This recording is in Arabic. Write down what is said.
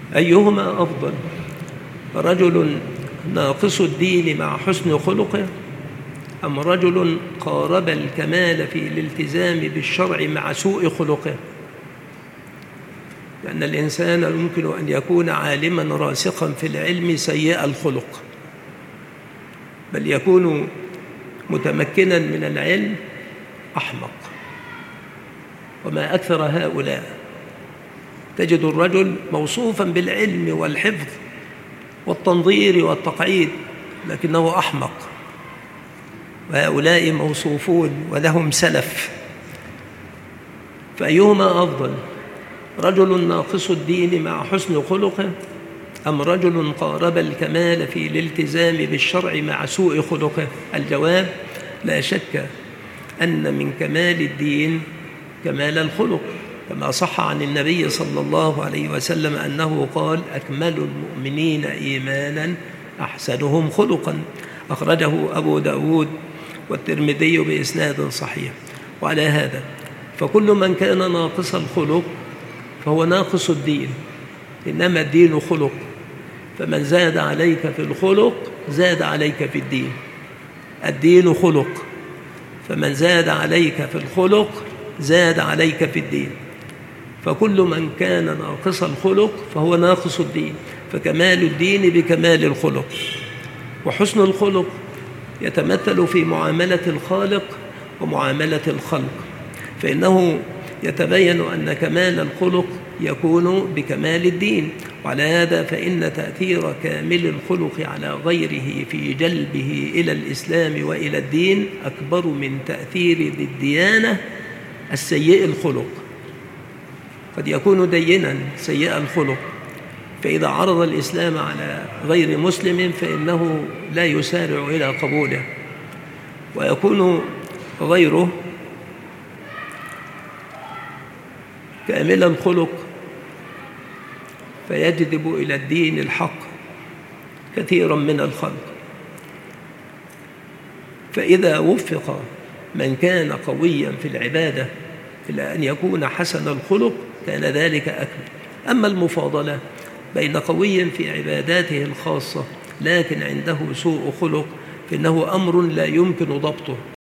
أيهما أفضل، رجل ناقص الدين مع حسن خلقه، أم رجل قارب الكمال في الالتزام بالشرع مع سوء خلقه؟ لأن الإنسان يمكن أن يكون عالما راسخا في العلم سيء الخلق، بل يكون متمكنا من العلم أحمق. وما أكثر هؤلاء، تجد الرجل موصوفا بالعلم والحفظ والتنظير والتقعيد لكنه أحمق، وهؤلاء موصوفون ولهم سلف. فأيهما أفضل، رجل ناقص الدين مع حسن خلقه، أم رجل قارب الكمال في الالتزام بالشرع مع سوء خلقه؟ الجواب: لا شك أن من كمال الدين كمال الخلق، كما صح عن النبي صلى الله عليه وسلم أنه قال: أكمل المؤمنين إيمانا أحسنهم خلقا، أخرجه أبو داود والترمذي بإسناد صحيح. وعلى هذا فكل من كان ناقص الخلق فهو ناقص الدين، إنما الدين خلق، فمن زاد عليك في الخلق زاد عليك في الدين. الدين خلق، فمن زاد عليك في الخلق زاد عليك في الدين. فكل من كان ناقص الخلق فهو ناقص الدين، فكمال الدين بكمال الخلق. وحسن الخلق يتمثل في معاملة الخالق ومعاملة الخلق، فإنه يتبين أن كمال الخلق يكون بكمال الدين. وعلى هذا فإن تأثير كامل الخلق على غيره في جلبه إلى الإسلام وإلى الدين أكبر من تأثير ذي الديانة السيء الخلق. قد يكون دينا سيء الخلق، فإذا عرض الإسلام على غير مسلم فإنه لا يسارع إلى قبوله، ويكون غيره كامل الخلق فيجذب إلى الدين الحق كثيرا من الخلق. فإذا وفق من كان قويا في العبادة إلى أن يكون حسن الخلق كان ذلك أكمل. أما المفاضلة بين قوي في عباداته الخاصة لكن عنده سوء خلق فإنه أمر لا يمكن ضبطه،